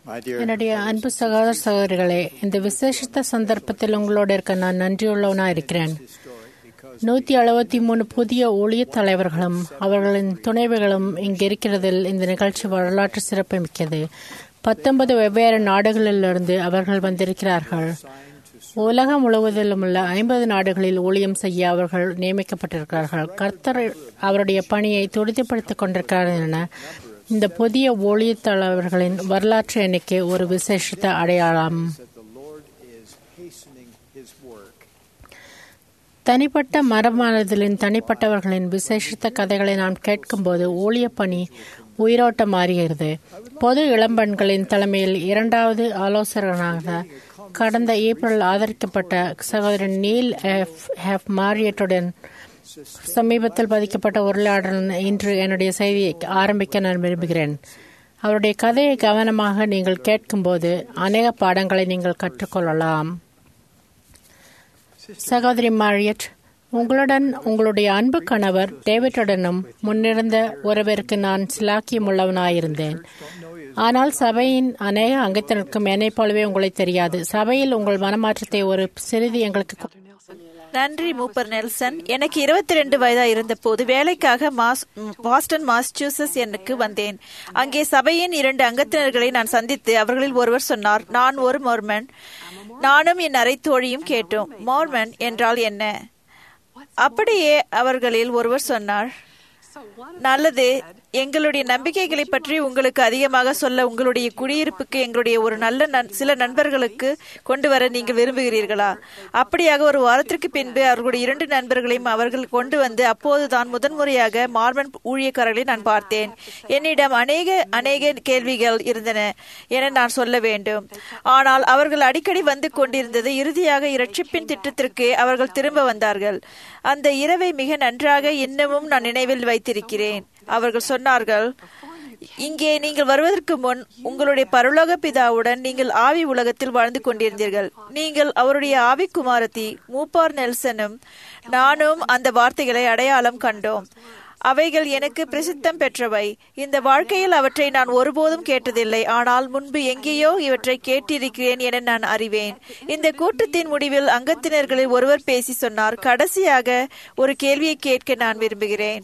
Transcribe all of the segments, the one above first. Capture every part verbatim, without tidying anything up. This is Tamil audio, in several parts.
என்னுடைய அன்பு சகோதர சகோதரிகளே, இந்த விசேஷித்த சந்தர்ப்பத்தில் உங்களோட இருக்க நான் நன்றியுள்ளவனா இருக்கிறேன். நூத்தி எழுபத்தி மூணு புதிய ஊழிய தலைவர்களும் அவர்களின் துணைவிகளும் இங்கு இருக்கிறதில் இந்த நிகழ்ச்சி வரலாற்று சிறப்புமிக்கது. பத்தொன்பது வெவ்வேறு நாடுகளிலிருந்து அவர்கள் வந்திருக்கிறார்கள். உலகம் முழுவதிலும் உள்ள ஐம்பது நாடுகளில் ஊழியம் செய்ய அவர்கள் நியமிக்கப்பட்டிருக்கிறார்கள். கர்த்தர் அவருடைய பணியை துரிதப்படுத்திக் கொண்டிருக்கிறார் என இந்த புதிய ஊழிய தலைவர்களின் வரலாற்று எண்ணிக்கை ஒரு விசேஷித்த அடையாளம். தனிப்பட்ட மரமானதிலின் தனிப்பட்டவர்களின் விசேஷித்த கதைகளை நாம் கேட்கும்போது ஊழிய பணி உயிரோட்ட மாறுகிறது. பொது இளம்பெண்களின் தலைமையில் இரண்டாவது ஆலோசகராக கடந்த ஏப்ரல் ஆதரிக்கப்பட்ட சகோதரன் நீல் எஃப் மாரியட்டுடன் சமீபத்தில் பதிக்கப்பட்ட உரையாடல் இன்று என்னுடைய செய்தியை ஆரம்பிக்க நான் விரும்புகிறேன். அவருடைய கதையை கவனமாக நீங்கள் கேட்கும்போது அநேக பாடங்களை நீங்கள் கற்றுக்கொள்ளலாம். சகோதரி மாரியட், உங்களுடன் உங்களுடைய அன்பு கணவர் டேவிட்டுடனும் முன்னிருந்த உறவிற்கு நான் சிலாக்கியம் உள்ளவனாயிருந்தேன். ஆனால் சபையின் அநேக அங்கத்தினருக்கும் என்னை போலவே உங்களை தெரியாது. சபையில் உங்கள் மனமாற்றத்தை ஒரு சிறிது எங்களுக்கு. நன்றி மூப்பர் நெல்சன். எனக்கு இருபத்தி ரெண்டு வயதா இருந்த போது வேலைக்காக மாஸ் பாஸ்டன் மாசச்சூசஸ் எனக்கு வந்தேன். அங்கே சபையின் இரண்டு அங்கத்தினர்களை நான் சந்தித்து அவர்களில் ஒருவர் சொன்னார், நான் ஒரு மோர்மன். நானும் என் அரை தோழியும் கேட்டோம், மோர்மன் என்றால் என்ன? அப்படியே அவர்களில் ஒருவர் சொன்னார், நல்லது, எங்களுடைய நம்பிக்கைகளை பற்றி உங்களுக்கு அதிகமாக சொல்ல உங்களுடைய குடியிருப்புக்கு எங்களுடைய ஒரு நல்ல சில நண்பர்களுக்கு கொண்டு வர நீங்கள் விரும்புகிறீர்களா? அப்படியாக ஒரு வாரத்திற்கு பின்பு அவர்களுடைய இரண்டு நண்பர்களையும் அவர்கள் கொண்டு வந்து அப்போதுதான் முதன்முறையாக மார்மன் ஊழியக்காரர்களை நான் பார்த்தேன். என்னிடம் அநேக அநேக கேள்விகள் இருந்தன என நான் சொல்ல வேண்டும். ஆனால் அவர்கள் அடிக்கடி வந்து கொண்டிருந்தது. இறுதியாக இரட்சிப்பின் திட்டத்திற்கு அவர்கள் திரும்ப வந்தார்கள். அந்த இரவை மிக நன்றாக இன்னமும் நான் நினைவில் வைத்திருக்கிறேன். அவர்கள் சொன்னார்கள், இங்கே நீங்கள் வருவதற்கு முன் உங்களுடைய பரலோக பிதாவுடன் நீங்கள் ஆவி உலகத்தில் வாழ்ந்து கொண்டிருந்தீர்கள். நீங்கள் அவருடைய ஆவி குமாரத்தி மூப்பார் நெல்சனும் நானும் அந்த வார்த்தைகளை அடையாளம் கண்டோம். அவைகள் எனக்கு பிரசித்தம் பெற்றவை. இந்த வாழ்க்கையில் அவற்றை நான் ஒருபோதும் கேட்டதில்லை. ஆனால் முன்பு எங்கேயோ இவற்றை கேட்டிருக்கிறேன் என நான் அறிவேன். இந்த கூட்டத்தின் முடிவில் அங்கத்தினர்களில் ஒருவர் பேசி சொன்னார், கடைசியாக ஒரு கேள்வியை கேட்க நான் விரும்புகிறேன்.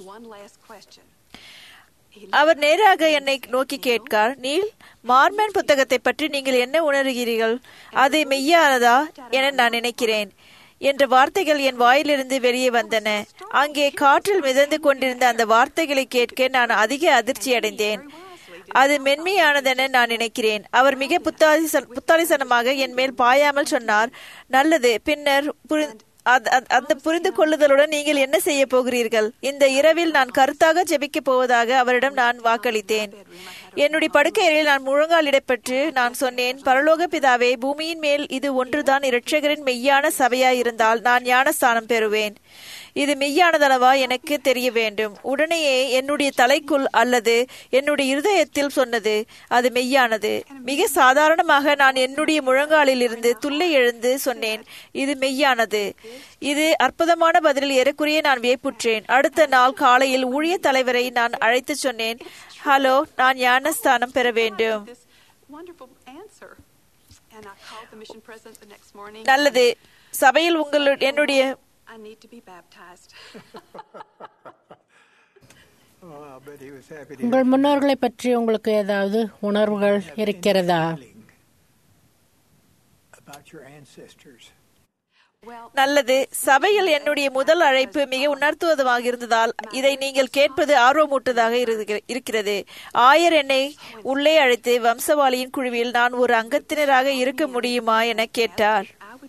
அவர் நேராக என்னை நோக்கி கேட்கார், நீல், மார்மன் புத்தகத்தை பற்றி நீங்கள் என்ன உணர்கிறீர்கள்? அது மெய்யானதா என நான் நினைக்கிறேன் என்ற வார்த்தைகள் என் வாயிலிருந்து வெளியே வந்தன. அங்கே காற்றில் மிதந்து கொண்டிருந்த அந்த வார்த்தைகளை கேட்க நான் அதிக அதிர்ச்சி அடைந்தேன். அது மென்மையானதென நான் நினைக்கிறேன். அவர் மிக புத்தாலிச புத்தாலிசனமாக என் மேல் பாயாமல் சொன்னார், நல்லது, பின்னர் அந்த புரிந்து கொள்ளுதலுடன் நீங்கள் என்ன செய்ய போகிறீர்கள்? இந்த இரவில் நான் கருத்தாக ஜெபிக்க போவதாக அவரிடம் நான் வாக்களித்தேன். என்னுடைய படுக்கையில் நான் முழங்காலிடப்பட்டு நான் சொன்னேன், பரலோக பிதாவே, பூமியின் மேல் இது ஒன்றுதான் இரட்சகரின் மெய்யான சபையாயிருந்தால் நான் ஞானஸ்தானம் பெறுவேன். இது மெய்யானதளவா எனக்கு தெரிய வேண்டும். உடனேயே என்னுடைய தலைக்குள் அல்லது என்னுடைய இருதயத்தில் சொன்னது, அது மெய்யானது. மிக சாதாரணமாக நான் என்னுடைய முழங்காலில் இருந்து துள்ளி எழுந்து சொன்னேன், இது மெய்யானது. இது அற்புதமான பதிலில் ஏறக்குறைய நான் வியப்புற்றேன். அடுத்த நாள் காலையில் ஊழிய தலைவரை நான் அழைத்து சொன்னேன், ஹலோ, நான் ஞானஸ்தானம் பெற வேண்டும். நல்லது, சபையில் உங்கள் என்னுடைய I need to be baptized. உங்கள் முன்னோர்களை பற்றி உங்களுக்கு ஏதாவது உணர்வுகள் இருக்கிறதா? நல்லது, சபையில் என்னுடைய முதல் அழைப்பு மிக உணர்த்துவதாக இருந்ததால் இதை நீங்கள் கேட்பது ஆர்வமூட்டதாக இருக்கிறது. ஆயர் என்னை உள்ளே அழைத்து வம்சவாளியின் குழுவில் நான் ஒரு அங்கத்தினராக இருக்க முடியுமா என கேட்டார்.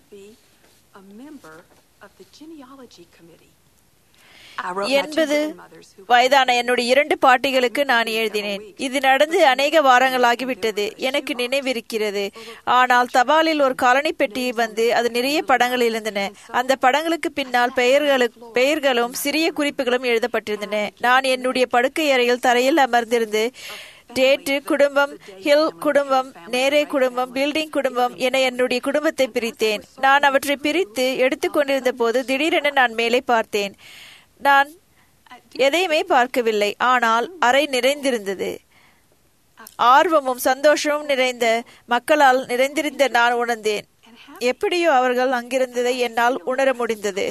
எண்பது வயதான என்னுடைய இரண்டு பாட்டிகளுக்கு நான் எழுதினேன். இது நடந்து அநேக வாரங்களாகிவிட்டது, எனக்கு நினைவிருக்கிறது. ஆனால் தபாலில் ஒரு காலனி பெட்டியை வந்து அது நிறைய படங்கள் இருந்தன. அந்த படங்களுக்கு பின்னால் பெயர்களும் பெயர்களும் சிறிய குறிப்புகளும் எழுதப்பட்டிருந்தன. நான் என்னுடைய படுக்கை அறையில் தரையில் அமர்ந்திருந்து டேட்டு குடும்பம், ஹில் குடும்பம், நேரே குடும்பம், பில்டிங் குடும்பம் என என்னுடைய குடும்பத்தை பிரித்தேன். நான் அவற்றை பிரித்து எடுத்துக்கொண்டிருந்த போது திடீரென நான் மேலே பார்த்தேன். நான் எதையுமே பார்க்கவில்லை, ஆனால் அறை நிறைந்திருந்தது. ஆர்வமும் சந்தோஷமும் நிறைந்த மக்களால் நிறைந்திருந்த நான் உணர்ந்தேன். எப்படியோ அவர்கள் அங்கிருந்ததை என்னால் உணர முடிந்தது.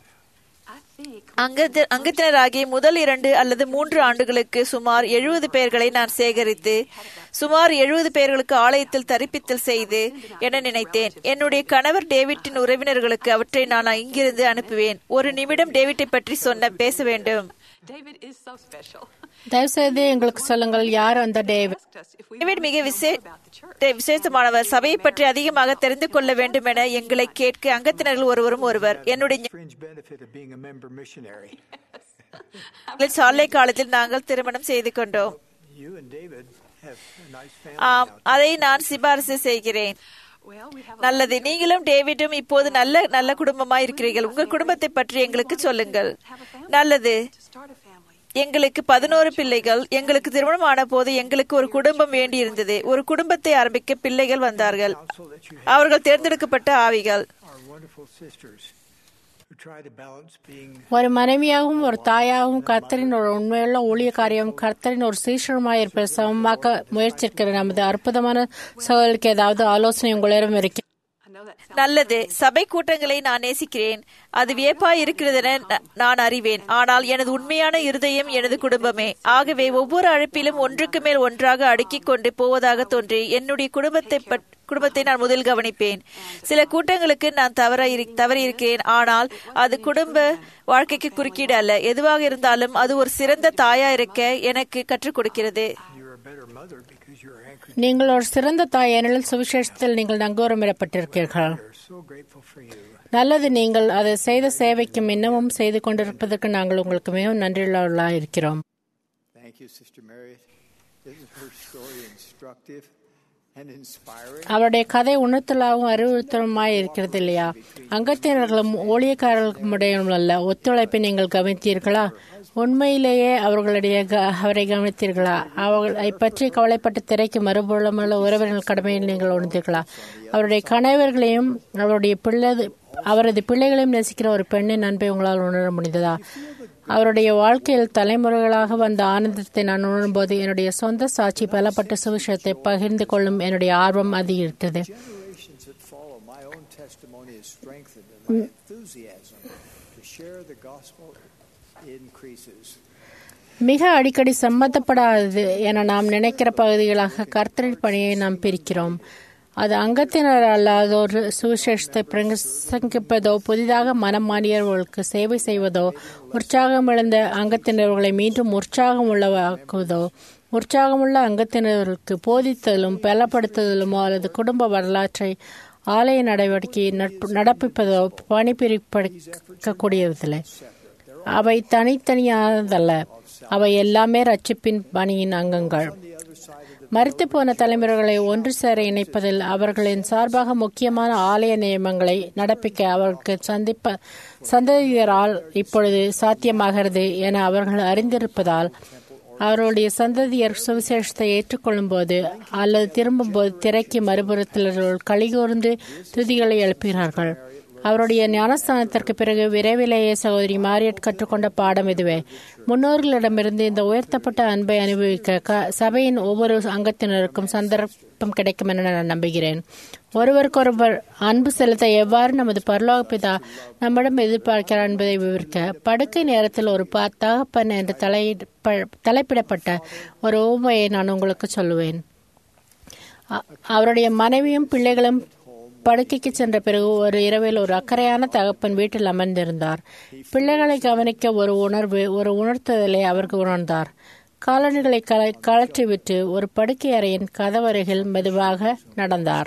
அங்கத்தினராகி முதல் இரண்டு அல்லது மூன்று ஆண்டுகளுக்கு சுமார் எழுபது பேர்களை நான் சேகரித்து சுமார் எழுபது பேர்களுக்கு ஆலயத்தில் தரிப்பித்தல் செய்து என நினைத்தேன். என்னுடைய கணவர் டேவிட்டின் உறவினர்களுக்கு அவற்றை நான் இங்கிருந்து அனுப்புவேன். ஒரு நிமிடம் டேவிட்டை பற்றி சொன்ன பேச வேண்டும். தயவுசெய்து எங்களுக்கு சொல்லுங்கள், யார் அந்த டேவிட்? டேவிட் மிக விசேஷமானவர். சபையை பற்றி அதிகமாக தெரிந்து கொள்ள வேண்டும் என எங்களை கேட்க அங்கத்தினர்கள் ஒருவரும் ஒருவர். என்னுடைய சாலை காலத்தில் நாங்கள் திருமணம் செய்து கொண்டோம். அதை நான் சிபாரிசு செய்கிறேன். நல்லது. நீங்களும் டேவிடும் இப்போது நல்ல நல்ல குடும்பமாய் இருக்கிறீர்கள். உங்கள் குடும்பத்தை பற்றி எங்களுக்கு சொல்லுங்கள். நல்லது. எங்களுக்கு பதினோரு பிள்ளைகள். எங்களுக்கு திருமணம் ஆன போது எங்களுக்கு ஒரு குடும்பம் வேண்டியிருந்தது. ஒரு குடும்பத்தை ஆரம்பிக்க பிள்ளைகள் வந்தார்கள். அவர்கள் தேர்ந்தெடுக்கப்பட்ட ஆவிகள். ஒரு மனைவியாகவும் ஒரு தாயாகவும் கர்த்தரின் ஒரு உண்மையுள்ள ஊழியக்காரியும் கர்த்தரின் ஒரு சீஷருமாய் இருப்பதை சமமாக்க முயற்சிக்கிற நமது அற்புதமான சகோதரிக்கு ஏதாவது ஆலோசனை உங்களிடம் இருக்கு? நல்லது. சபை கூட்டங்களை நான் நேசிக்கிறேன். அது வியப்பாய் இருக்கிறது என நான் அறிவேன். ஆனால் எனது உண்மையான இருதயம் எனது குடும்பமே. ஆகவே ஒவ்வொரு அழைப்பிலும் ஒன்றுக்கு மேல் ஒன்றாக அடுக்கிக் கொண்டு போவதாக தோன்றி என்னுடைய குடும்பத்தை குடும்பத்தை நான் முதல் கவனிப்பேன். சில கூட்டங்களுக்கு நான் தவற தவறி இருக்கிறேன். ஆனால் அது குடும்ப வாழ்க்கைக்கு குறுக்கீடு அல்ல. எதுவாக இருந்தாலும் அது ஒரு சிறந்த தாயா இருக்க எனக்கு கற்றுக் கொடுக்கிறது. நீங்கள் ஒரு சிறந்த தாய், ஏனெனில் சுவிசேஷத்தில் நீங்கள் நங்கூரமிடப்பட்டிருக்கிறீர்கள். நல்லது. நீங்கள் அதை செய்த சேவைக்கும் இன்னமும் செய்து கொண்டிருப்பதற்கு நாங்கள் உங்களுக்கு மிகவும் நன்றியுள்ளவர்களாக இருக்கிறோம். அவருடைய கதை உணர்த்தலாகவும் அறிவுறுத்தலுமாய் இருக்கிறது இல்லையா? அங்கத்தினர்களும் ஊழியக்காரர்களும் அல்ல ஒத்துழைப்பை நீங்கள் கவனித்தீர்களா? உண்மையிலேயே அவர்களுடைய அவரை கவனித்தீர்களா? அவர்களை பற்றி கவலைப்பட்டு திரைக்கு மறுபுறமுள்ள உறவினர்கள் கடமையில் நீங்கள் உணர்ந்தீர்களா? அவருடைய கணவர்களையும் அவருடைய பிள்ளை அவரது பிள்ளைகளையும் நேசிக்கிற ஒரு பெண்ணின் அன்பை உங்களால் உணர முடிந்ததா? அவருடைய வாழ்க்கையில் தலைமுறைகளாக வந்த ஆனந்தத்தை நான் உணரும்போது என்னுடைய சொந்த சாட்சி பலப்பட்ட சுவிசேஷத்தை பகிர்ந்து கொள்ளும் என்னுடைய ஆர்வம் அதிகரிக்கிறது. மிக அடிக்கடி சம்மந்தப்படாதது என நாம் நினைக்கிற பகுதிகளாக கர்த்தரின் பணியை நாம் பிரிக்கிறோம். அது அங்கத்தினர் அல்லாதோர் சுவிசேஷத்தை பிரசங்கிப்பதோ, புதிதாக மனம் மாறியவர்களுக்கு சேவை செய்வதோ, உற்சாகம் இழந்த அங்கத்தினர்களை மீண்டும் உற்சாகம் உள்ளவாக்குவதோ, உற்சாகமுள்ள அங்கத்தினர்களுக்கு போதித்தலும் பலப்படுத்துதலுமோ அல்லது குடும்ப வரலாற்றை ஆலய நடவடிக்கையை நடப்பிப்பதோ பணிபிரிக்கக்கூடியதில்லை. அவை தனித்தனியானதல்ல. அவை எல்லாமே ரட்சிப்பின் பணியின் அங்கங்கள். மரித்து போன தலைமுறைகளை ஒன்று சேர இணைப்பதில் அவர்களின் சார்பாக முக்கியமான ஆலய நியமங்களை நடப்பிக்க அவர்களுக்கு சந்திப்ப சந்ததியரால் இப்பொழுது சாத்தியமாகிறது என அவர்கள் அறிந்திருப்பதால் அவர்களுடைய சந்ததியர் சுவிசேஷத்தை ஏற்றுக்கொள்ளும் போது அல்லது திரும்பும் போது திரைக்கு மறுபுறத்தில் கலிகூர்ந்து துதிகளை எழுப்புகிறார்கள். அவருடைய ஞானஸ்தானத்திற்கு பிறகு விரைவிலேயே சகோதரி மாரியட் கற்றுக்கொண்ட பாடம் இதுவே. முன்னோர்களிடமிருந்து இந்த உயர்த்தப்பட்ட அன்பை அனுபவிக்க சபையின் ஒவ்வொரு அங்கத்தினருக்கும் சந்தர்ப்பம் கிடைக்கும் என நான் நம்புகிறேன். ஒருவருக்கொருவர் அன்பு செலுத்த எவ்வாறு நமது பரலோக பிதா நம்மிடம் எதிர்பார்க்கிறார் என்பதை விவரிக்க படுக்கை நேரத்தில் ஒரு தகப்பன் என்று தலை தலைப்பிடப்பட்ட ஒரு உவமையை நான் உங்களுக்கு சொல்லுவேன். அவருடைய மனைவியும் பிள்ளைகளும் படுக்கைக்கு சென்ற பிறகு ஒரு இரவில் ஒரு அக்கறையான தகப்பன் வீட்டில் அமர்ந்திருந்தார். பிள்ளைகளை கவனிக்க ஒரு உணர்வு ஒரு உணர்த்துதலை அவருக்கு உணர்ந்தார். காலணிகளை கழற்றிவிட்டு ஒரு படுக்கை அறையின் கதவருகில் மெதுவாக நடந்தார்.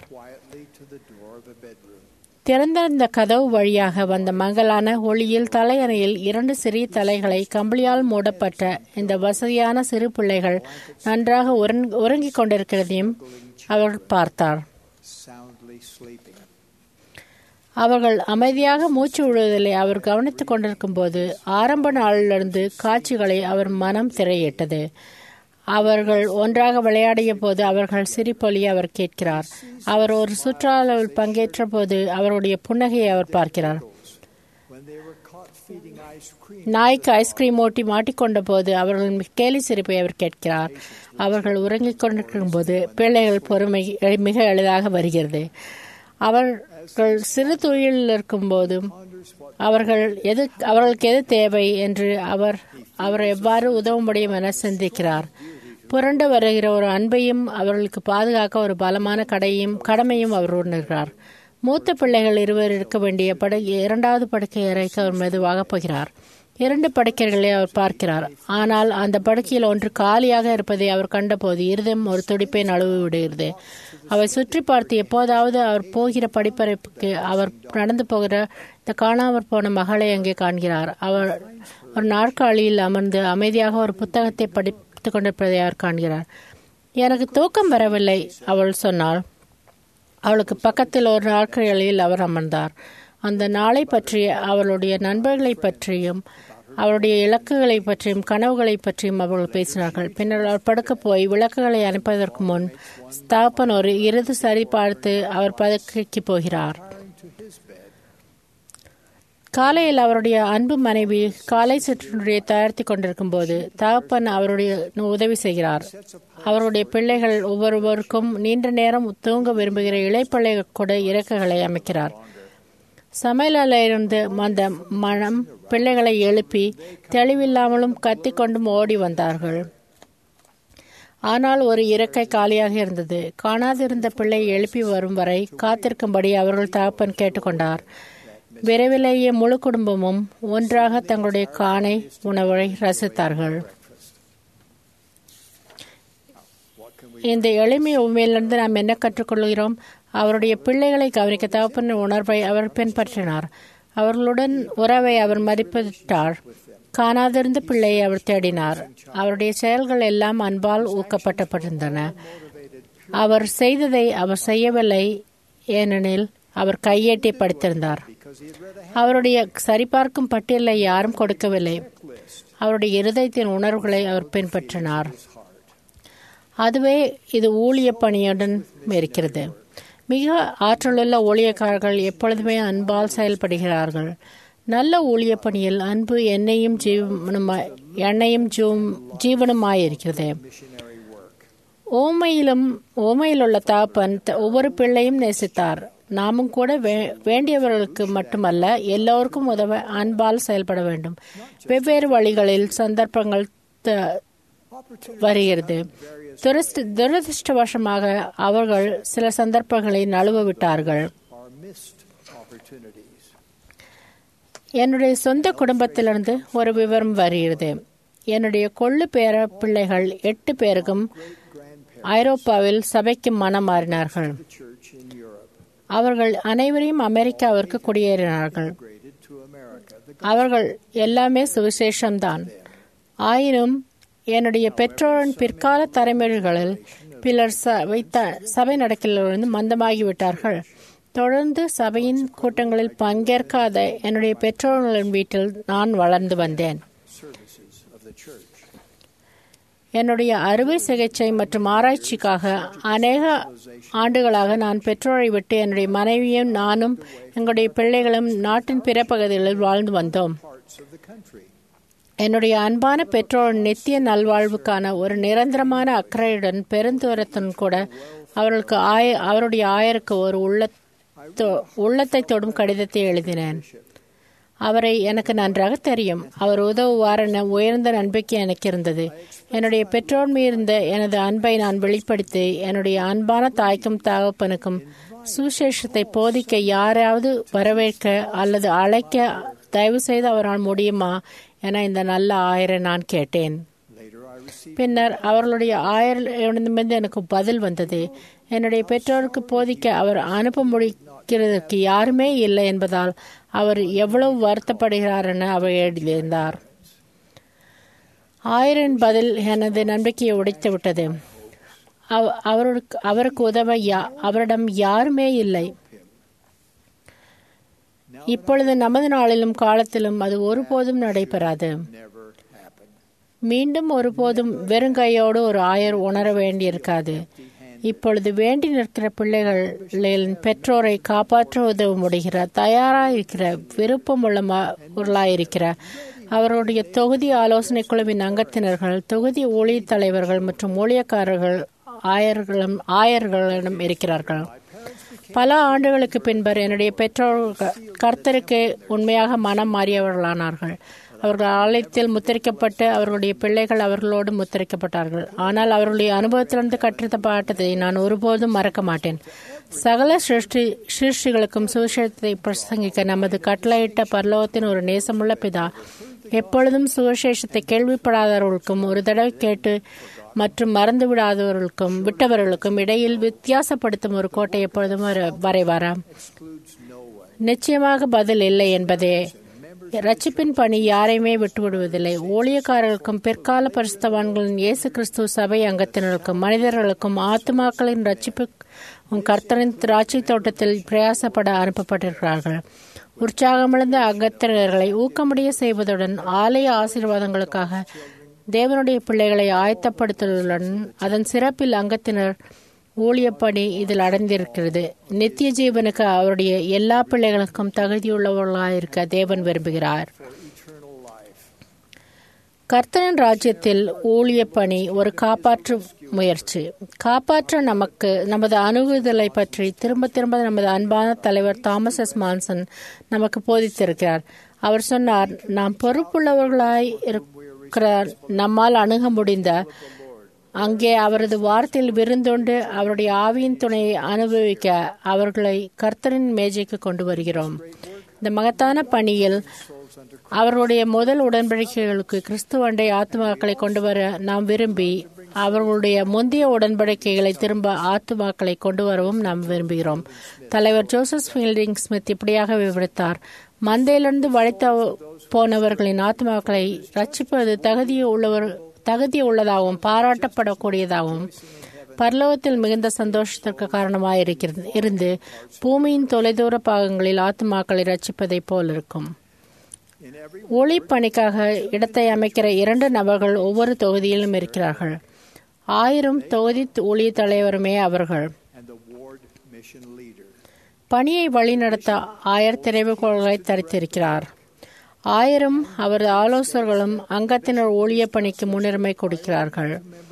திறந்திருந்த கதவு வழியாக வந்த மங்கலான ஒளியில் தலையணையில் இரண்டு சிறிய தலைகளை கம்பளியால் மூடப்பட்ட இந்த வசதியான சிறு பிள்ளைகள் நன்றாக உறங்கிக் கொண்டிருக்கிறதையும் அவர் பார்த்தார். அவர்கள் அமைதியாக மூச்சு விடுவதில்லை. அவர் கவனித்துக் கொண்டிருக்கும் போது ஆரம்ப நாளிலிருந்து காட்சிகளை அவர் மனம் திரையிட்டது. அவர்கள் ஒன்றாக விளையாடிய போது அவர்கள் சிரிப்பொலியை அவர் கேட்கிறார். அவர் ஒரு சுற்றுலாவில் பங்கேற்ற போது அவருடைய புன்னகையை அவர் பார்க்கிறார். நாய்க்கு ஐஸ்கிரீம் ஓட்டி மாட்டிக்கொண்ட போது அவர்களின் கேலி சிரிப்பை அவர் கேட்கிறார். அவர்கள் உறங்கிக் கொண்டிருக்கும் போது பிள்ளைகள் பொறுமை மிக எளிதாக வருகிறது. அவர்கள் சிறு துயிலில் இருக்கும் போதும் அவர்கள் எது அவர்களுக்கு எது தேவை என்று அவர் அவர் எவ்வாறு உதவ முடியும் என சிந்திக்கிறார். புரண்டு வருகிற ஒரு அன்பையும் அவர்களுக்கு பாதுகாக்க ஒரு பலமான கடையும் கடமையும் அவர் உணர்கிறார். மூத்த பிள்ளைகள் இருவர் இருக்க வேண்டிய படை இரண்டாவது படுக்கை அறைக்கு அவர் மெதுவாக போகிறார். இரண்டு படுக்கைகளை அவர் பார்க்கிறார். ஆனால் அந்த படுக்கையில் ஒன்று காலியாக இருப்பதை அவர் கண்டபோது இருதயம் ஒரு துடிப்பை நழுவி விடுகிறது. அவரை சுற்றி பார்த்து எப்போதாவது அவர் போகிற படிப்பறைக்கு அவர் நடந்து போகிற இந்த காணாமற் போன மகளை அங்கே காண்கிறார். அவர் ஒரு நாற்காலியில் அமர்ந்து அமைதியாக ஒரு புத்தகத்தை படித்துக் கொண்டிருப்பதை அவர் காண்கிறார். எனக்கு தூக்கம் வரவில்லை, அவள் சொன்னாள். அவளுக்கு பக்கத்தில் ஒரு நாற்காலியில் அவர் அமர்ந்தார். அந்த நாளை பற்றிய அவளுடைய நண்பர்களை பற்றியும் அவருடைய இலக்குகளை பற்றியும் கனவுகளை பற்றியும் அவர்கள் பேசினார்கள். பின்னர் அவர் படுக்க போய் விளக்குகளை அனுப்பதற்கு முன் ஸ்தாபன் ஒரு இறுதி சரி பார்த்து அவர் படுக்கைக்கு போகிறார். காலையில் அவருடைய அன்பு மனைவி காலை சிற்றுண்டியை தயாரித்து கொண்டிருக்கும் போது தகப்பன் அவருடைய உதவி செய்கிறார். அவருடைய பிள்ளைகள் ஒவ்வொருவருக்கும் நீண்ட நேரம் தூங்க விரும்புகிற இளைப்பிள்ளைகள் கூட இறக்கைகளை அமைக்கிறார். சமையலிருந்து அந்த மனம் பிள்ளைகளை எழுப்பி தெளிவில்லாமலும் கத்திக்கொண்டும் ஓடி வந்தார்கள். ஆனால் ஒரு இறக்கை காலியாக இருந்தது. காணாதிருந்த பிள்ளை எழுப்பி வரும் வரை காத்திருக்கும்படி அவர்கள் தகப்பன் கேட்டுக்கொண்டார். விரைவிலேயே முழு குடும்பமும் ஒன்றாக தங்களுடைய காணை உணவை ரசித்தார்கள். இந்த எளிமை உண்மையிலிருந்து நாம் என்ன கற்றுக்கொள்கிறோம்? அவருடைய பிள்ளைகளை கவனிக்க தகப்பன் உணர்வை அவர் பின்பற்றினார். அவர்களுடன் உறவை அவர் மதிப்பிட்டார். காணாதிருந்த பிள்ளையை அவர் தேடினார். அவருடைய செயல்கள் எல்லாம் அன்பால் ஊக்கப்பட்டிருந்தன. அவர் செய்ததை அவர் செய்யவில்லை, ஏனெனில் அவர் கையேட்டி படித்திருந்தார். அவருடைய சரிபார்க்கும் பட்டியலை யாரும் கொடுக்கவில்லை. அவருடைய இருதயத்தின் உணர்வுகளை அவர் பின்பற்றினார். அதுவே இது ஊழிய பணியுடன் இருக்கிறது. மிக ஆற்றலுள்ள ஊழியக்காரர்கள் எப்பொழுதுமே அன்பால் செயல்படுகிறார்கள். நல்ல ஊழிய பணியில் அன்பு எண்ணெயும் ஜீவனுமாய் எண்ணெயும் ஜீவனுமாயிருக்கிறது. ஓமையிலும் ஓமையில் உள்ள தாப்பன் ஒவ்வொரு பிள்ளையும் நேசித்தார். நாமும் கூட வே வேண்டியவர்களுக்கு மட்டுமல்ல, எல்லோருக்கும் உதவ அன்பால் செயல்பட வேண்டும். வெவ்வேறு வழிகளில் சந்தர்ப்பங்கள் வருகிறது. துரதிருஷ்டவசமாக அவர்கள் சில சந்தர்ப்பங்களை நழுவ விட்டார்கள். என்னுடைய சொந்த குடும்பத்திலிருந்து ஒரு விவரம் வருகிறது. என்னுடைய கொள்ளு பேர பிள்ளைகள் எட்டு பேருக்கும் ஐரோப்பாவில் சபைக்கு மனம் மாறினார்கள். அவர்கள் அனைவரையும் அமெரிக்காவிற்கு குடியேறினார்கள். அவர்கள் எல்லாமே சுவிசேஷம்தான். ஆயினும் என்னுடைய பெற்றோரின் பிற்கால தலைமுறைகளில் பிலர் சபை சபை நடக்கலிருந்து மந்தமாகிவிட்டார்கள். தொடர்ந்து சபையின் கூட்டங்களில் பங்கேற்காத என்னுடைய பெற்றோர்களின் வீட்டில் நான் வளர்ந்து வந்தேன். என்னுடைய அறுவை சிகிச்சை மற்றும் ஆராய்ச்சிக்காக அநேக ஆண்டுகளாக நான் பெற்றோரை விட்டு என்னுடைய மனைவியும் நானும் எங்களுடைய பிள்ளைகளும் நாட்டின் பிற பகுதிகளில் வாழ்ந்து வந்தோம். என்னுடைய அன்பான பெற்றோர் நித்திய நல்வாழ்வுக்கான ஒரு நிரந்தரமான அக்கறையுடன் பெருந்தூரத்துடன் கூட அவர்களுக்கு ஆய அவருடைய ஆயருக்கு ஒரு உள்ள உள்ளத்தை தொடும் கடிதத்தை எழுதினேன். அவரை எனக்கு நன்றாக தெரியும். அவர் உதவுவார் என உயர்ந்த நம்பிக்கை எனக்கு இருந்தது. என்னுடைய பெற்றோர் மீறிருந்த எனது அன்பை நான் வெளிப்படுத்தி என்னுடைய அன்பான தாய்க்கும் தகப்பனுக்கும் சுசேஷத்தை போதிக்க யாராவது வரவேற்க அல்லது அழைக்க தயவு செய்து அவரால் முடியுமா என இந்த நல்ல ஆயரை நான் கேட்டேன். பின்னர் அவர்களுடைய ஆயரிடமிருந்து எனக்கு பதில் வந்தது. என்னுடைய பெற்றோருக்கு போதிக்க அவர் அனுப்ப முடிக்கிறதுக்கு யாருமே இல்லை என்பதால் அவர் எவ்வளவு வருத்தப்படுகிறார் என அவர் எழுதியிருந்தார். ஆயரின் பதில் எனது நம்பிக்கையை உடைத்து விட்டது. அவருக்கு அவருக்கு உதவ அவரிடம் யாருமே இல்லை. இப்பொழுது நமது நாளிலும் காலத்திலும் அது ஒருபோதும் நடைபெறாது. மீண்டும் ஒருபோதும் வெறுங்கையோடு ஒரு ஆயர் உணர வேண்டியிருக்காது. இப்பொழுது வேண்டி நிற்கிற பிள்ளைகளின் பெற்றோரை காப்பாற்ற உதவ முடிகிற தயாராயிருக்கிற விருப்பம் உள்ளவர்களாயிருக்கிற அவருடைய தொகுதி ஆலோசனை குழுவின் அங்கத்தினர்கள், தொகுதி ஊழிய தலைவர்கள் மற்றும் ஊழியக்காரர்கள் ஆயர்களும் ஆயர்களிடம் இருக்கிறார்கள். பல ஆண்டுகளுக்கு பின்பர் என்னுடைய பெற்றோர்கள் கர்த்தருக்கு உண்மையாக மனம் மாறியவர்களானார்கள். அவர்கள் ஆலயத்தில் முத்திரிக்கப்பட்டு அவர்களுடைய பிள்ளைகள் அவர்களோடு முத்திரிக்கப்பட்டார்கள். ஆனால் அவர்களுடைய அனுபவத்திலிருந்து கற்றுத்தப்பட்டதை நான் ஒருபோதும் மறக்க மாட்டேன். சகல சிருஷ்டி சிருஷ்டிகளுக்கும் சுவிசேஷத்தை பிரசங்கிக்க நமது கட்டளையிட்ட பரலோகத்தின் ஒரு நேசமுள்ள பிதா எப்பொழுதும் சுவிசேஷத்தை கேள்விப்படாதவர்களுக்கும் ஒரு தடவை கேட்டு மற்றும் மறந்து விடாதவர்களுக்கும் விட்டவர்களுக்கும் இடையில் வித்தியாசப்படுத்தும் ஒரு கோட்டை எப்பொழுதும் வரைவாரா? நிச்சயமாக பதில் இல்லை என்பதே. ரட்சிப்பின் பணி யாரையுமே விட்டுவிடுவதில்லை. ஊழியக்காரர்களுக்கும் பிற்கால பரிசுத்தவான்களின் இயேசு கிறிஸ்துவ சபை அங்கத்தினருக்கும் மனிதர்களுக்கும் ஆத்துமாக்களின் ரட்சிப்பு கர்த்தரின் திராட்சை தோட்டத்தில் பிரயாசப்பட அனுப்பப்பட்டிருக்கிறார்கள். உற்சாகமிழந்த அங்கத்தினர்களை ஊக்கமுடைய செய்வதுடன் ஆலய ஆசீர்வாதங்களுக்காக தேவனுடைய பிள்ளைகளை ஆயத்தப்படுத்துவதுடன் அதன் சிறப்பில் அங்கத்தினர் ஊழியப்பணி இதில் அடைந்திருக்கிறது. நித்திய ஜீவனுக்கு அவருடைய எல்லா பிள்ளைகளுக்கும் தகுதியுள்ளவர்களாயிருக்க தேவன் விரும்புகிறார். கர்த்தரின் ராஜ்யத்தில் ஊழிய பணி ஒரு காப்பாற்று முயற்சி. காப்பாற்ற நமக்கு நமது அணுகுதலை பற்றி திரும்ப திரும்ப நமது அன்பான தலைவர் தாமஸ் எஸ் மான்சன் நமக்கு போதித்திருக்கிறார். அவர் சொன்னார், நாம் பொறுப்புள்ளவர்களாய் இருக்கிற நம்மால் அணுக முடிந்த அங்கே அவரது வார்த்தையில் விருந்தொண்டு அவருடைய ஆவியின் துணையை அனுபவிக்க அவர்களை கர்த்தரின் மேஜைக்கு கொண்டு வருகிறோம். இந்த மகத்தான பணியில் அவர்களுடைய முதல் உடன்படிக்கைகளுக்கு கிறிஸ்துவண்டை ஆத்துமாக்களை கொண்டு வர நாம் விரும்பி அவர்களுடைய முந்தைய உடன்படிக்கைகளை திரும்ப ஆத்துமாக்களை கொண்டு வரவும் நாம் விரும்புகிறோம். தலைவர் ஜோசப் ஃபீல்டிங் ஸ்மித் இப்படியாக விவரித்தார், மந்தையிலிருந்து வளைத்த போனவர்களின் ஆத்துமாக்களை ரட்சிப்பது தகுதிய உள்ளவர் தகுதி உள்ளதாகவும் பாராட்டப்படக்கூடியதாகவும் பரலோகத்தில் மிகுந்த சந்தோஷத்திற்கு காரணமாக இருக்கிறது இருந்து பூமியின் தொலைதூர பாகங்களில் ஆத்துமாக்களை ரட்சிப்பதை போல் இருக்கும். ஒளி பணிக்காக இடத்தை அமைக்கிற இரண்டு நபர்கள் ஒவ்வொரு தொகுதியிலும் இருக்கிறார்கள். ஆயிரம் தொகுதி ஊழிய தலைவருமே அவர்கள். பணியை வழிநடத்த ஆயர் திரைவுகோள்களை தரித்திருக்கிறார். ஆயிரம் அவரது ஆலோசகர்களும் அங்கத்தினர் ஊழிய பணிக்கு முன்னுரிமை கொடுக்கிறார்கள்.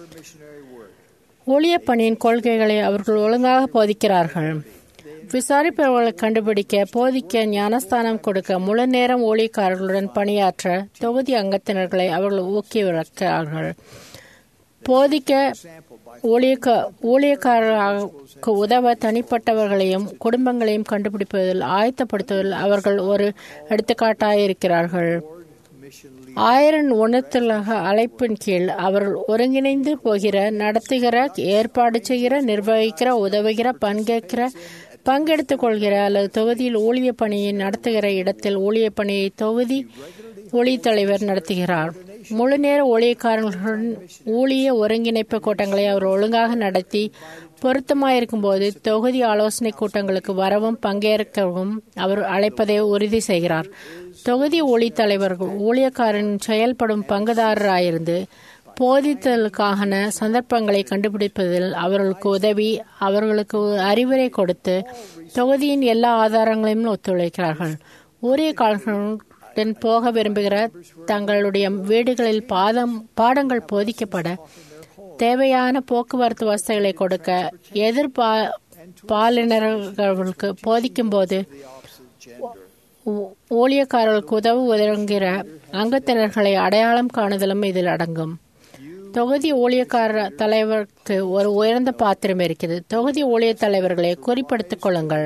ஊழிய பணியின் கொள்கைகளை அவர்கள் ஒழுங்காக போதிக்கிறார்கள். விசாரிப்பவர்களை கண்டுபிடிக்க, போதிக்க, ஞானஸ்தானம் கொடுக்க, முழு நேரம் ஊழியக்காரர்களுடன் பணியாற்ற தொகுதி அங்கத்தினர்களை அவர்கள் ஊக்குவிக்கிறார்கள். போதிக்க ஊழியக்க ஊழியக்காரர்களுக்கு உதவ தனிப்பட்டவர்களையும் குடும்பங்களையும் கண்டுபிடிப்பதில் ஆயத்தப்படுத்துவதில் அவர்கள் ஒரு எடுத்துக்காட்டாயிருக்கிறார்கள். ஆயிரம் உணர்த்தலாக அழைப்பின் கீழ் அவர்கள் ஒருங்கிணைந்து போகிற, நடத்துகிற, ஏற்பாடு செய்கிற, நிர்வகிக்கிற, உதவுகிற, பங்கேற்கிற, பங்கெடுத்துக் கொள்கிற அல்லது தொகுதியில் ஊழிய பணியை நடத்துகிற இடத்தில் ஊழிய பணியை தொகுதி ஊழிய தலைவர் நடத்துகிறார். முழு நேர ஊழியக்காரர்களுடன் ஊழிய ஒருங்கிணைப்பு கூட்டங்களை அவர் ஒழுங்காக நடத்தி பொருத்தமாயிருக்கும் போது தொகுதி ஆலோசனை கூட்டங்களுக்கு வரவும் பங்கேற்கவும் அவர் அழைப்பதை உறுதி செய்கிறார். தொகுதி ஊழிய தலைவர்கள் ஊழியக்காரன் செயல்படும் பங்குதாரராயிருந்து போதித்தலுக்கான சந்தர்ப்பங்களை கண்டுபிடிப்பதில் அவர்களுக்கு உதவி, அவர்களுக்கு அறிவுரை கொடுத்து தொகுதியின் எல்லா ஆதாரங்களையும் ஒத்துழைக்கிறார்கள். ஊழியக்காரர்களுடன் போக விரும்புகிற தங்களுடைய வீடுகளில் பாதம் பாடங்கள் போதிக்கப்பட தேவையான போக்குவரத்து வசதிகளை கொடுக்க, எதிர்பா பாலினர்களுக்கு போதிக்கும் போது ஊழியக்காரர்களுக்கு உதவு உதவுகிற அங்கத்தினர்களை அடையாளம் காணுதலும் இதில் அடங்கும். தொகுதி ஊழியக்கார தலைவருக்கு ஒரு உயர்ந்த பாத்திரம் இருக்கிறது. தொகுதி ஊழிய தலைவர்களை குறிப்பிடுத்திக் கொள்ளுங்கள்.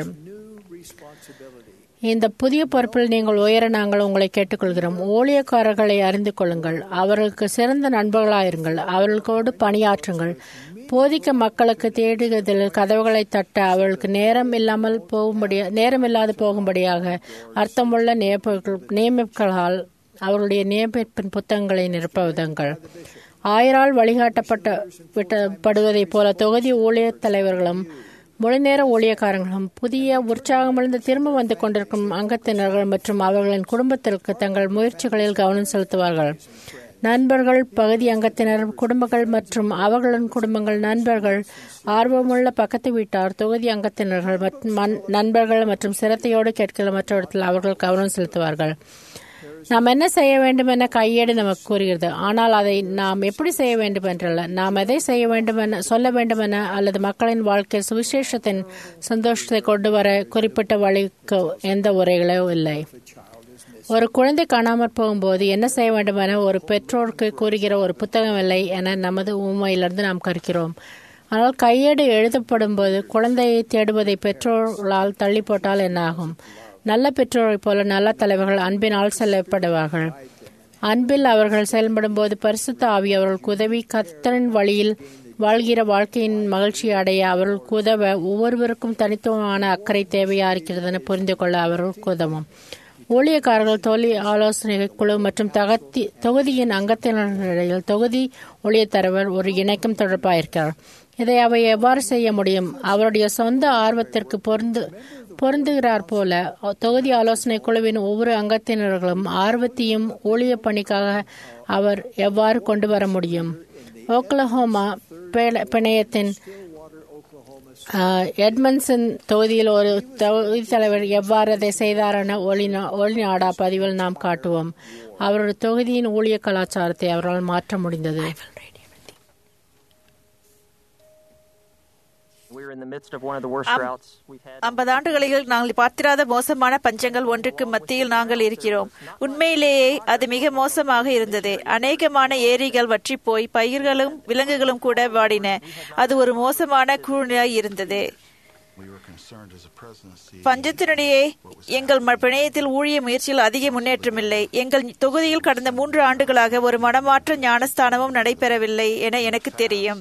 இந்த புதிய பொறுப்பில் நீங்கள் உயர நாங்கள் உங்களை கேட்டுக்கொள்கிறோம். ஊழியக்காரர்களை அறிந்து கொள்ளுங்கள். அவர்களுக்கு சிறந்த நண்பர்களாயிருங்கள். அவர்களோடு பணியாற்றுங்கள். போதிக்க மக்களுக்கு தேடுவதில் கதவுகளை தட்ட அவர்களுக்கு நேரம் இல்லாமல் போகும்படியா நேரம் இல்லாது போகும்படியாக அர்த்தமுள்ள நியமிப்புகளால் அவர்களுடைய நியமிப்பின் புத்தகங்களை நிரப்புவதுங்கள். ஆயரால் வழிகாட்டப்பட்ட விட்டப்படுவதைப் போல தொகுதி ஊழிய தலைவர்களும் முழுநேர ஊழியக்காரர்களும் புதிய உற்சாகமிழந்து திரும்ப வந்து கொண்டிருக்கும் அங்கத்தினர்கள் மற்றும் அவர்களின் குடும்பத்திற்கு தங்கள் முயற்சிகளில் கவனம் செலுத்துவார்கள். நண்பர்கள், பகுதி அங்கத்தினர், குடும்பங்கள் மற்றும் அவர்களின் குடும்பங்கள், நண்பர்கள், ஆர்வமுள்ள பக்கத்து வீட்டார், தொகுதி அங்கத்தினர்கள் மற்றும் நண்பர்கள் மற்றும் சிரத்தையோடு கேட்கிற மற்றவற்றில் அவர்கள் கவனம் செலுத்துவார்கள். நாம் என்ன செய்ய வேண்டும் என கையேடு நமக்கு கூறுகிறது. ஆனால் அதை நாம் எப்படி செய்ய வேண்டும் என்றல்ல, நாம் எதை செய்ய வேண்டும் என சொல்ல வேண்டும் என அல்லது மக்களின் வாழ்க்கை சுவிசேஷத்தின் சந்தோஷத்தை கொண்டு வர குறிப்பிட்ட வழிக்கு எந்த உரைகளோ இல்லை. ஒரு குழந்தை காணாமற் போகும்போது என்ன செய்ய வேண்டும் என ஒரு பெற்றோருக்கு கூறுகிற ஒரு புத்தகம் இல்லை என நமது ஊமையிலிருந்து நாம் கற்கிறோம். ஆனால் கையேடு எழுதப்படும் போது குழந்தையை தேடுவதை பெற்றோர்களால் தள்ளி போட்டால் என்னாகும்? நல்ல பெற்றோரைப் போல நல்ல தலைவர்கள் அன்பினால் செல்லப்படுவார்கள். அன்பில் அவர்கள் செயல்படும் போது பரிசுத்த ஆவி அவர்களுக்கு உதவி கர்த்தரின் வழியில் வாழ்கிற வாழ்க்கையின் மகிழ்ச்சி அடைய அவர்களுக்கு உதவ ஒவ்வொருவருக்கும் தனித்துவமான அக்கறை தேவையா இருக்கிறது என புரிந்து கொள்ள அவர்களுக்கு உதவும். ஊழியக்காரர்கள் தொழில் ஆலோசனை குழு மற்றும் தகத்தி தொகுதியின் அங்கத்தினர்களிடையில் தொகுதி ஊழியர் தலைவர் ஒரு இணைக்கும் தொடர்பாயிருக்கிறார். இதை அவை எவ்வாறு செய்ய முடியும்? அவருடைய சொந்த ஆர்வத்திற்கு பொருந்து பொருந்துகிறார் போல தொகுதி ஆலோசனை குழுவின் ஒவ்வொரு அங்கத்தினர்களும் ஆர்வத்தையும் ஊழிய பணிக்காக அவர் எவ்வாறு கொண்டு வர முடியும்? ஓக்லஹோமா பிணையத்தின் எட்மன்சன் தொகுதியில் ஒரு தொகுதி தலைவர் எவ்வாறு அதை செய்தார் என ஒளிநாடா பதிவில் நாம் காட்டுவோம். அவரது தொகுதியின் ஊழிய கலாச்சாரத்தை அவரால் மாற்ற முடிந்தது. ஐம்பது ஆண்டுகளில் நாங்கள் பார்த்திராத மோசமான பஞ்சங்கள் ஒன்றுக்கு மத்தியில் நாங்கள் இருக்கிறோம். உண்மையிலேயே அது மிக மோசமாக இருந்தது. அநேகமான ஏரிகள் வற்றி போய் பயிர்களும் விலங்குகளும் கூட வாடின. அது ஒரு மோசமான சூழ்நிலை இருந்தது. பஞ்சத்தினிடையே எங்கள் பிணையத்தில் ஊழிய முயற்சியில் அதிக முன்னேற்றமில்லை. எங்கள் தொகுதியில் கடந்த மூன்று ஆண்டுகளாக ஒரு மனமாற்ற ஞானஸ்தானமும் நடைபெறவில்லை என எனக்கு தெரியும்.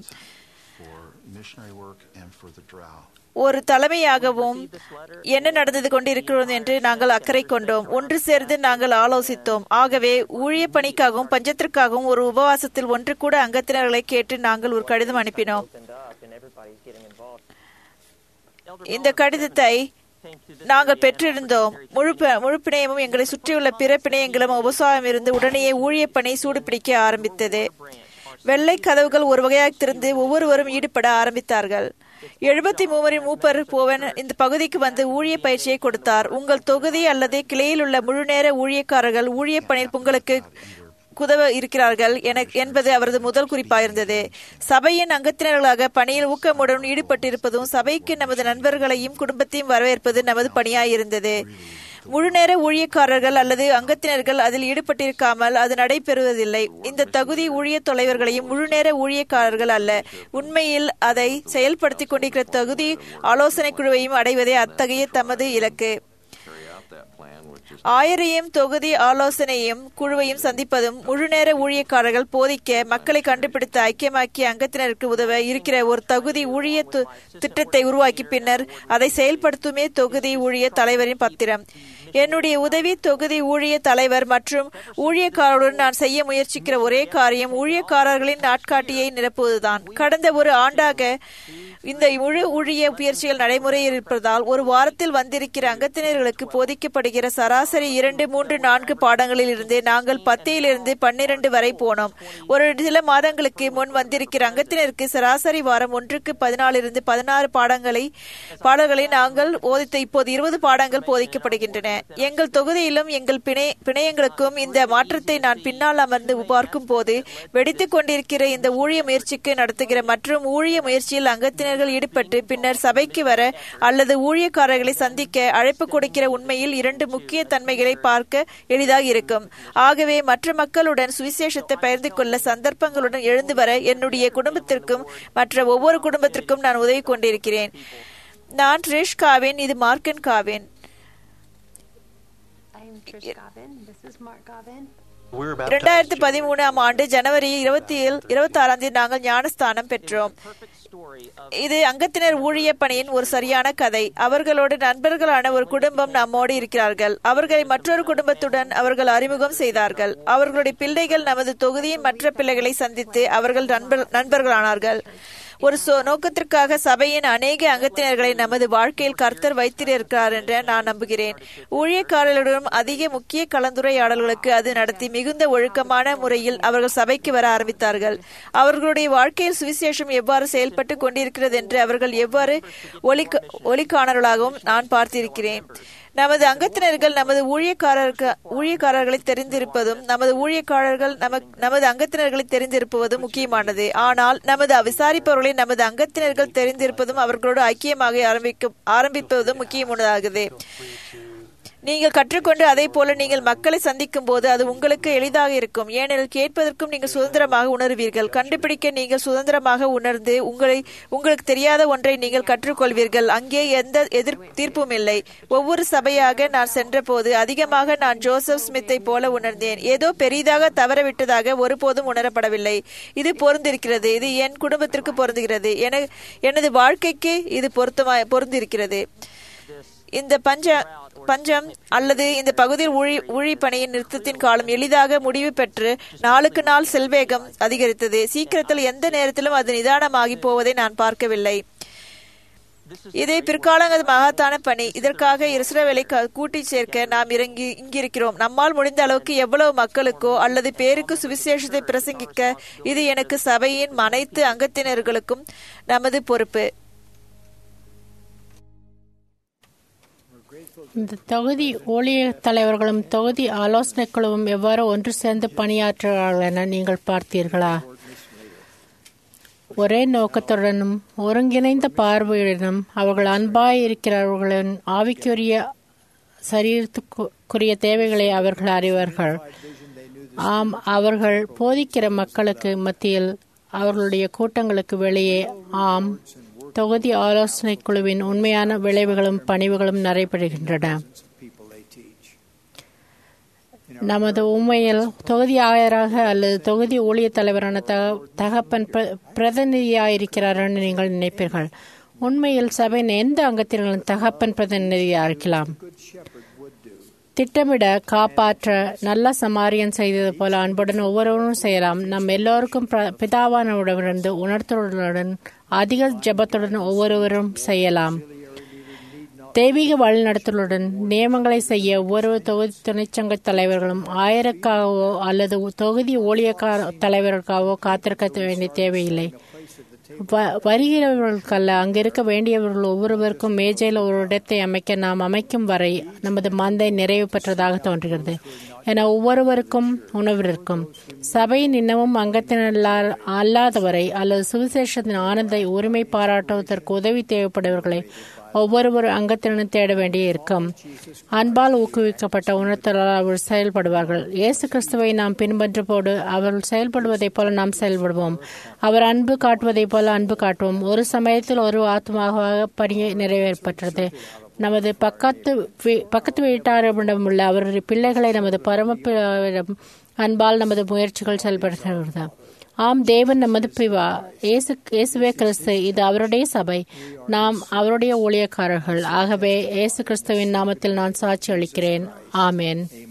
ஒரு தலைமையாகவும் என்ன நடந்தது கொண்டிருக்கிறோம் என்று நாங்கள் அக்கறை கொண்டோம். ஒன்று சேர்ந்து நாங்கள் ஆலோசித்தோம். ஆகவே ஊழிய பணிக்காகவும் பஞ்சத்திற்காகவும் ஒரு உபவாசத்தில் ஒன்று கூட அங்கத்தினர்களை கேட்டு நாங்கள் ஒரு கடிதம் அனுப்பினோம். இந்த கடிதத்தை நாங்கள் பெற்றிருந்தோம். முழு முழு பிணையமும் எங்களை சுற்றியுள்ள பிற பிணையங்களும் உபசாரம் இருந்து உடனேயே ஊழிய பணி சூடுபிடிக்க ஆரம்பித்தது. வெள்ளை கதவுகள் ஒரு வகையாக திறந்து ஒவ்வொருவரும் ஈடுபட ஆரம்பித்தார்கள். எழுபத்தி மூவரின் மூப்பர் போவன் இந்த பகுதிக்கு வந்து ஊழிய பயிற்சியை கொடுத்தார். உங்கள் தொகுதி அல்லது கிளையில் உள்ள முழு நேர ஊழியக்காரர்கள் ஊழிய பணியில் உங்களுக்கு குதவ இருக்கிறார்கள் என்பது அவரது முதல் குறிப்பாயிருந்தது. சபையின் அங்கத்தினர்களாக பணியில் ஊக்கமுடன் ஈடுபட்டிருப்பதும் சபைக்கு நமது நண்பர்களையும் குடும்பத்தையும் வரவேற்பது நமது பணியாயிருந்தது. முழுநேர ஊழியக்காரர்கள் அல்லது அங்கத்தினர்கள் அதில் ஈடுபட்டிருக்காமல் அது நடைபெறுவதில்லை. இந்த தகுதி ஊழிய தலைவர்களையும் முழுநேர ஊழியக்காரர்கள் அல்ல, உண்மையில் அதை செயல்படுத்திக் கொண்டிருக்கிற தகுதி ஆலோசனை குழுவையும் அடைவதே அத்தகைய தமது இலக்கு. ஆயரையும் தொகுதி ஆலோசனையும் குழுவையும் சந்திப்பதும் முழுநேர ஊழியக்காரர்கள் போதிக்க மக்களை கண்டுபிடித்து ஐக்கியமாக்கி அங்கத்தினருக்கு உதவ இருக்கிற ஒரு தகுதி ஊழிய திட்டத்தை உருவாக்கி பின்னர் அதை செயல்படுத்துமே தொகுதி ஊழிய தலைவரின் பத்திரம். என்னுடைய உதவி தொகுதி ஊழிய தலைவர் மற்றும் ஊழியக்காரருடன் நான் செய்ய முயற்சிக்கிற ஒரே காரியம் ஊழியக்காரர்களின் நாட்காட்டியை நிரப்புவதுதான். கடந்த ஒரு ஆண்டாக இந்த முழு ஊழிய முயற்சிகள் நடைமுறையில் இருப்பதால் ஒரு வாரத்தில் வந்திருக்கிற அங்கத்தினர்களுக்கு போதிக்கப்படுகிற சராசரி இரண்டு மூன்று நான்கு பாடங்களில் இருந்து நாங்கள் பத்தியிலிருந்து பன்னிரண்டு வரை போனோம். ஒரு சில மாதங்களுக்கு முன் வந்திருக்கிற அங்கத்தினருக்கு சராசரி வாரம் ஒன்றுக்கு பதினாலிருந்து பதினாறு பாடங்களை பாடல்களை நாங்கள் போதித்த இப்போது இருபது பாடங்கள் போதிக்கப்படுகின்றன. எங்கள் தொகுதியிலும் எங்கள் பிணை பிணையங்களுக்கும் இந்த மாற்றத்தை நான் பின்னால் அமர்ந்து பார்க்கும் போது வெடித்துக் கொண்டிருக்கிற இந்த ஊழிய முயற்சிக்கு நடத்துகிற மற்றும் ஊழிய முயற்சியில் அங்கத்தினர் ஈடுபட்டு பின்னர் சபைக்கு வர அல்லது ஊழியக்காரர்களை சந்திக்க அழைப்பு கொடுக்கிற உண்மையில் இரண்டு முக்கிய தன்மைகளை பார்க்க எளிதாக இருக்கும். ஆகவே மற்ற மக்களுடன் சுவிசேஷத்தை பகிர்ந்து கொள்ள சந்தர்ப்பங்களுடன் எழுந்து வர என்னுடைய குடும்பத்திற்கும் மற்ற ஒவ்வொரு குடும்பத்திற்கும் நான் உதவி கொண்டிருக்கிறேன். நான் ட்ரிஷ் காவின், இது மார்க்கன் காவின். இரண்டாயிரத்தி பதிமூணாம் ஆண்டு ஜனவரி இருபத்தி இருபத்தி ஆறாம் தேதி நாங்கள் ஞானஸ்தானம் பெற்றோம். இது அங்கத்தினர் ஊழிய பணியின் ஒரு சரியான கதை. அவர்களோடு நண்பர்களான ஒரு குடும்பம் நம்மோடு இருக்கிறார்கள். அவர்களை மற்றொரு குடும்பத்துடன் அவர்கள் அறிமுகம் செய்தார்கள். அவர்களுடைய பிள்ளைகள் நமது தொகுதியின் மற்ற பிள்ளைகளை சந்தித்து அவர்கள் நண்பர் நண்பர்களானார்கள். ஒரு நோக்கத்திற்காக சபையின் அநேக அங்கத்தினர்களை நமது வாழ்க்கையில் கர்த்தர் வைத்திருக்கிறார் என்று நான் நம்புகிறேன். ஊழியக்காரர்களுடன் அதிக முக்கிய கலந்துரையாடல்களுக்கு அது நடத்தி மிகுந்த ஒழுக்கமான முறையில் அவர்கள் சபைக்கு வர ஆரம்பித்தார்கள். அவர்களுடைய வாழ்க்கையில் சுவிசேஷம் எவ்வாறு செயல்பட்டு கொண்டிருக்கிறது என்று அவர்கள் எவ்வாறு ஒளி ஒளிக்காணர்களாகவும் நான் பார்த்திருக்கிறேன். நமது அங்கத்தினர்கள் நமது ஊழியக்காரர்கள் ஊழியக்காரர்களை தெரிந்திருப்பதும் நமது ஊழியக்காரர்கள் நமது அங்கத்தினர்களை தெரிந்திருப்பதும் முக்கியமானது. ஆனால் நமது விசாரிப்பவர்களை நமது அங்கத்தினர்கள் தெரிந்திருப்பதும் அவர்களோடு ஐக்கியமாக ஆரம்பிக்க ஆரம்பிப்பதும் முக்கியமானதாகுது. நீங்கள் கற்றுக்கொண்டு அதே போல நீங்கள் மக்களை சந்திக்கும் போது அது உங்களுக்கு எளிதாக இருக்கும். ஏனெனில் கேட்பதற்கும் நீங்கள் சுதந்திரமாக உணர்வீர்கள். கண்டுபிடிக்க நீங்கள் சுதந்திரமாக உணர்ந்து உங்களை உங்களுக்கு தெரியாத ஒன்றை நீங்கள் கற்றுக்கொள்வீர்கள். அங்கே எந்த எதிர் தீர்ப்பும் இல்லை. ஒவ்வொரு சபையாக நான் சென்ற போது அதிகமாக நான் ஜோசப் ஸ்மித்தை போல உணர்ந்தேன். ஏதோ பெரிதாக தவறவிட்டதாக ஒருபோதும் உணரப்படவில்லை. இது பொருந்திருக்கிறது. இது என் குடும்பத்திற்கு பொருந்துகிறது. என எனது வாழ்க்கைக்கு இது பொருத்தமா பொருந்திருக்கிறது. இந்த பஞ்ச பஞ்சம் அல்லது இந்த பகுதியில் ஊழி ஊழி பணியின் நிறுத்தத்தின் காலம் எளிதாக முடிவு பெற்று நாளுக்கு நாள் செல்வேகம் அதிகரித்தது. சீக்கிரத்தில் எந்த நேரத்திலும் அது நிதானமாகி போவதை நான் பார்க்கவில்லை. இதை பிற்காலங்கள் மகத்தான பணி. இதற்காக இஸ்ரவேலை கூட்டி சேர்க்க நாம் இறங்கி இங்கிருக்கிறோம். நம்மால் முடிந்த அளவுக்கு எவ்வளவு மக்களுக்கோ அல்லது பேருக்கு சுவிசேஷத்தை பிரசங்கிக்க இது எனக்கு சபையின் அனைத்து அங்கத்தினர்களுக்கும் நமது பொறுப்பு. இந்த தொகுதி ஊழிய தலைவர்களும் தொகுதி ஆலோசனை குழுவும் எவ்வாறு ஒன்று சேர்ந்து பணியாற்றுகிறார்கள் என நீங்கள் பார்த்தீர்களா? ஒரே நோக்கத்துடனும் ஒருங்கிணைந்த பார்வையுடனும் அவர்கள் அன்பாயிருக்கிறவர்களின் ஆவிக்குரிய சரீரத்துக்குரிய தேவைகளை அவர்கள் அறிவார்கள். ஆம், அவர்கள் போதிக்கிற மக்களுக்கு மத்தியில் அவர்களுடைய கூட்டங்களுக்கு வெளியே ஆம் தொகுதி ஆலோசனை குழுவின் உண்மையான விளைவுகளும் பணிவுகளும் நடைபெறுகின்றன. நமது உண்மையில் தொகுதி ஆயராக அல்லது தொகுதி ஊழிய தலைவரான தகப்பன் பிரதிநிதியாயிருக்கிறார் என்று நீங்கள் நினைப்பீர்கள். உண்மையில் சபையின் எந்த அங்கத்தினர்களும் தகப்பன் பிரதிநிதியாக இருக்கலாம். திட்டமிட, காப்பாற்ற நல்ல சமாரியன் செய்தது போல அன்புடன் ஒவ்வொருவரும் செய்யலாம். நம் எல்லோருக்கும் பிதாவானவரிடமிருந்து உணர்த்துடன் அதிக ஜபத்துடன் ஒவ்வொருவரும் செய்யலாம். தெய்வீக வழிநடத்தலுடன் நியமங்களை செய்ய ஒவ்வொரு தொகுதி துணைச்சங்க தலைவர்களும் ஆயிரக்காகவோ அல்லது தொகுதி ஊழியக்கார தலைவர்களுக்காகவோ காத்திருக்க வேண்டிய தேவையில்லை. வருகிறவர்களுக்கல்ல, அங்கிருக்க வேண்டியவர்கள் ஒவ்வொருவருக்கும் மேஜையில் ஒரு இடத்தை அமைக்க நாம் அமைக்கும் வரை நமது மந்தை நிறைவு பெற்றதாக தோன்றுகிறது என ஒவ்வொருவருக்கும் உணவிருக்கும். சபையின் இன்னமும் அங்கத்தினர் அல்லாதவரை அல்லது சுவிசேஷத்தின் ஆனந்தை உரிமை பாராட்டுவதற்கு உதவி தேவைப்படுபவர்களை ஒவ்வொருவரு அங்கத்தினரும் தேட வேண்டிய இருக்கும். அன்பால் ஊக்குவிக்கப்பட்ட உணர்த்தலால் அவர்கள் செயல்படுவார்கள். இயேசு கிறிஸ்துவை நாம் பின்பற்றும்போது அவர்கள் செயல்படுவதைப் போல நாம் செயல்படுவோம். அவர் அன்பு காட்டுவதைப் போல அன்பு காட்டுவோம். ஒரு சமயத்தில் ஒரு ஆத்மாவாக பணியை நிறைவேற்றப்பட்டது. நமது பக்கத்து பக்கத்து வீட்டாரிடம் உள்ள அவருடைய பிள்ளைகளை நமது பரமப்பிடம் அன்பால் நமது முயற்சிகள் செயல்படுத்துகிறது. ஆம், தேவன் நமது பிதா, இயேசு இயேசுவே கிறிஸ்து. இது அவருடைய சபை. நாம் அவருடைய ஊழியக்காரர்கள். ஆகவே இயேசு கிறிஸ்துவின் நாமத்தில் நான் சாட்சி அளிக்கிறேன். ஆமேன்.